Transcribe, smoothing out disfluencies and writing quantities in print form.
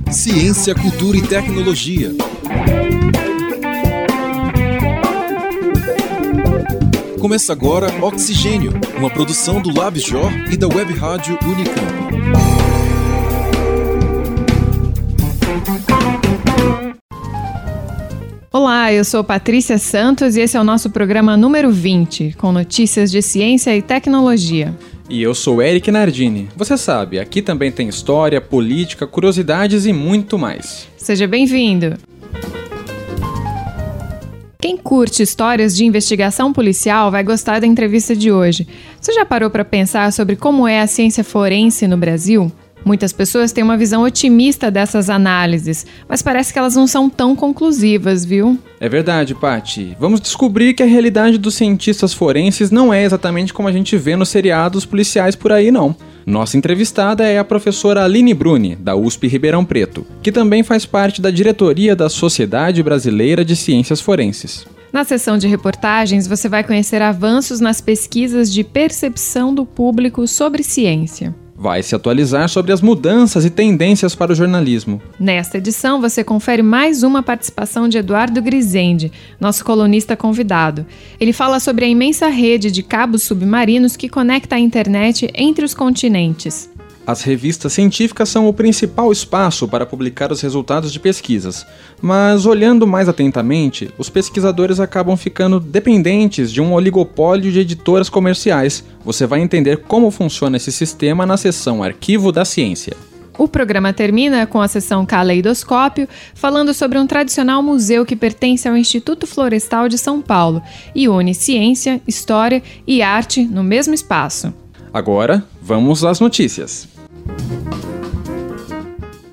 Ciência, cultura e tecnologia. Começa agora Oxigênio, uma produção do LabJOR e da Web Rádio Unicamp. Olá, eu sou Patrícia Santos e esse é o nosso programa número 20, com notícias de ciência e tecnologia. E eu sou Eric Nardini. Você sabe, aqui também tem história, política, curiosidades e muito mais. Seja bem-vindo! Quem curte histórias de investigação policial vai gostar da entrevista de hoje. Você já parou para pensar sobre como é a ciência forense no Brasil? Muitas pessoas têm uma visão otimista dessas análises, mas parece que elas não são tão conclusivas, viu? É verdade, Paty. Vamos descobrir que a realidade dos cientistas forenses não é exatamente como a gente vê nos seriados policiais por aí, não. Nossa entrevistada é a professora Aline Bruni, da USP Ribeirão Preto, que também faz parte da diretoria da Sociedade Brasileira de Ciências Forenses. Na seção de reportagens, você vai conhecer avanços nas pesquisas de percepção do público sobre ciência. Vai se atualizar sobre as mudanças e tendências para o jornalismo. Nesta edição, você confere mais uma participação de Eduardo Grisende, nosso colunista convidado. Ele fala sobre a imensa rede de cabos submarinos que conecta a internet entre os continentes. As revistas científicas são o principal espaço para publicar os resultados de pesquisas, mas olhando mais atentamente, os pesquisadores acabam ficando dependentes de um oligopólio de editoras comerciais. Você vai entender como funciona esse sistema na seção Arquivo da Ciência. O programa termina com a seção Caleidoscópio, falando sobre um tradicional museu que pertence ao Instituto Florestal de São Paulo e une ciência, história e arte no mesmo espaço. Agora, vamos às notícias.